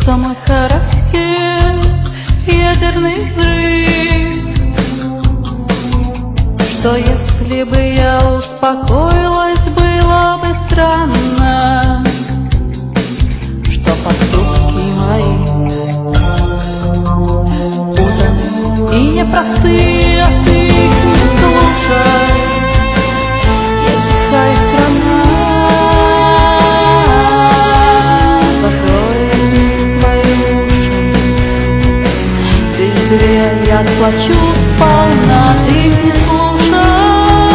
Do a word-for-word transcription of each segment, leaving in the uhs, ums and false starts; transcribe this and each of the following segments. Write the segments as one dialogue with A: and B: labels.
A: что мой характер ядерный взрыв, что если бы я успокоилась, было бы странно, что поступки мои путаны и непростые, а ты их не слушай. Я тихая страна, закрой свои уши. Ты зверь, я отплачу сполна, ты не слушай.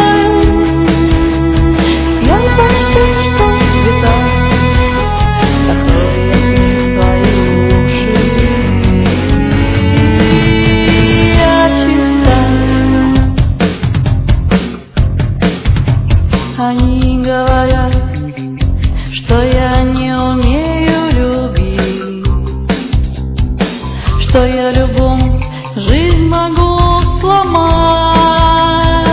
A: Я почти что цвета, закрой свои уши. Я чиста. Они говорят, что я не умею любить, что я любому жизнь могу сломать,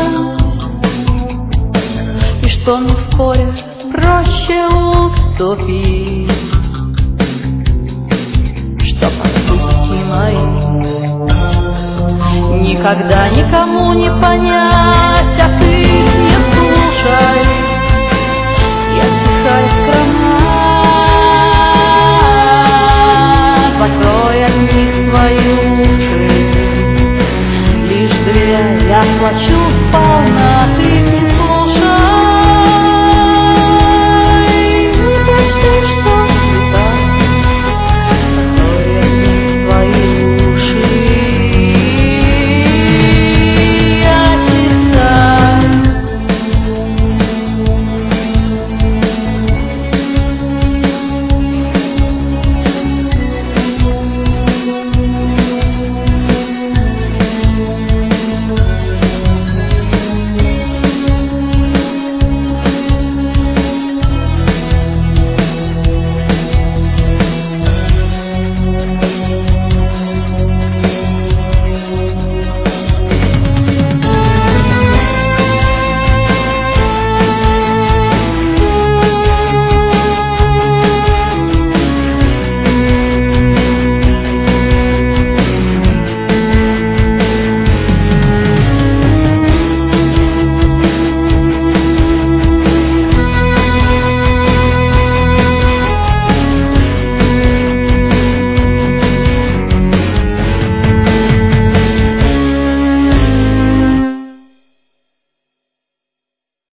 A: и что мне в споре проще уступить, что поступки мои никогда никому не понять.